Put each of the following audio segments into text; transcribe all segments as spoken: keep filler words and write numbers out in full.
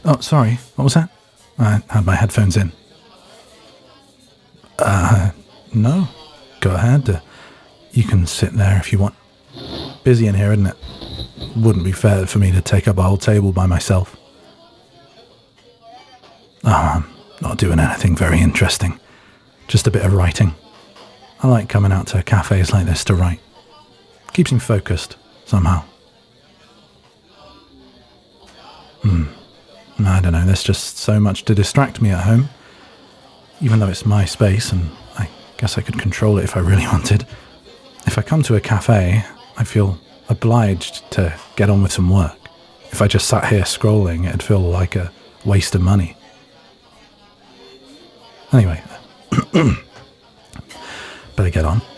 Oh, sorry. What was that? I had my headphones in. Uh, no. Go ahead. Uh, you can sit there if you want. Busy in here, isn't it? Wouldn't be fair for me to take up a whole table by myself. Oh, I'm not doing anything very interesting. Just a bit of writing. I like coming out to cafes like this to write. Keeps me focused, somehow. Hmm. I don't know, there's just so much to distract me at home. Even though it's my space, and I guess I could control it if I really wanted. If I come to a cafe, I feel obliged to get on with some work. If I just sat here scrolling, it'd feel like a waste of money. Anyway, better get on.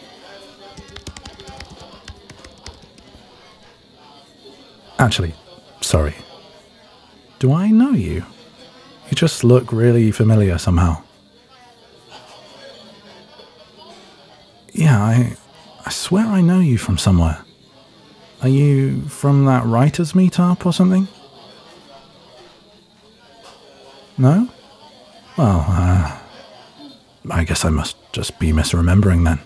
Actually, sorry. Do I know you? You just look really familiar somehow. Yeah, I, I swear I know you from somewhere. Are you from that writers' meetup or something? No? Well, uh, I guess I must just be misremembering then.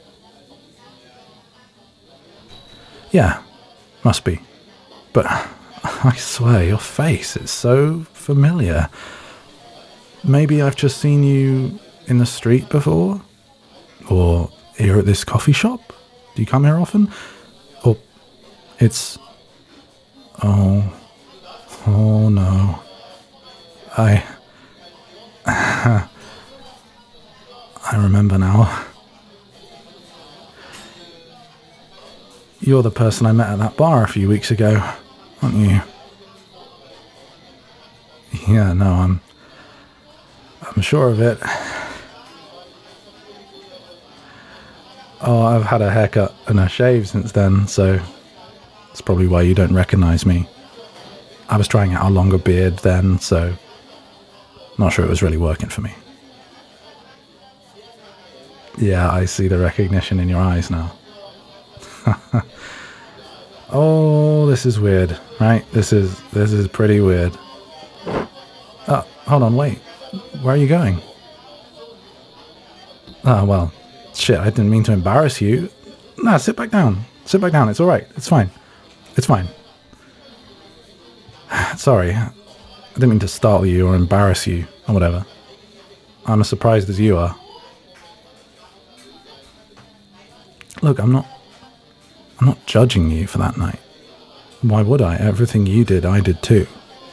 Yeah, must be. But I swear, your face is so familiar. Maybe I've just seen you in the street before? Or here at this coffee shop? Do you come here often? Or it's... Oh... Oh no. I... I remember now. You're the person I met at that bar a few weeks ago, aren't you? Yeah, no, I'm... I'm sure of it. Oh, I've had a haircut and a shave since then, so that's probably why you don't recognize me. I was trying out a longer beard then, so not sure it was really working for me. Yeah, I see the recognition in your eyes now. Oh, this is weird, right? This is this is pretty weird. Oh, hold on, wait. Where are you going? Ah, oh, well, shit, I didn't mean to embarrass you. Nah, sit back down. Sit back down. It's all right. It's fine. It's fine. Sorry. I didn't mean to startle you or embarrass you or whatever. I'm as surprised as you are. Look, I'm not... I'm not judging you for that night. Why would I? Everything you did, I did too.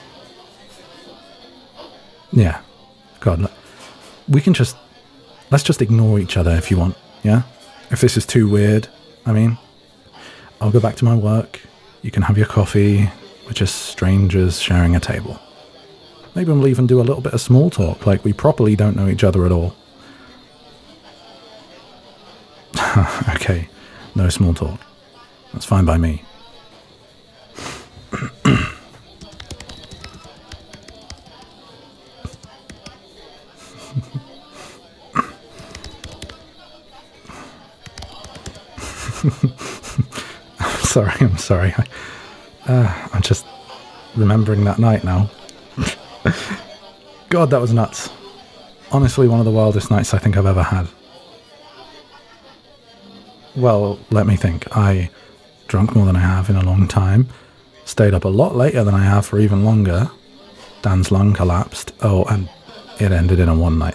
Yeah. God, look, we can just... Let's just ignore each other if you want, yeah? If this is too weird, I mean, I'll go back to my work. You can have your coffee. We're just strangers sharing a table. Maybe we'll even do a little bit of small talk, like we properly don't know each other at all. Okay, no small talk. That's fine by me. I'm sorry, I'm sorry. I, uh, I'm just remembering that night now. God, that was nuts. Honestly, one of the wildest nights I think I've ever had. Well, let me think. I drank more than I have in a long time. Stayed up a lot later than I have for even longer. Dan's lung collapsed. Oh, and it ended in a one-night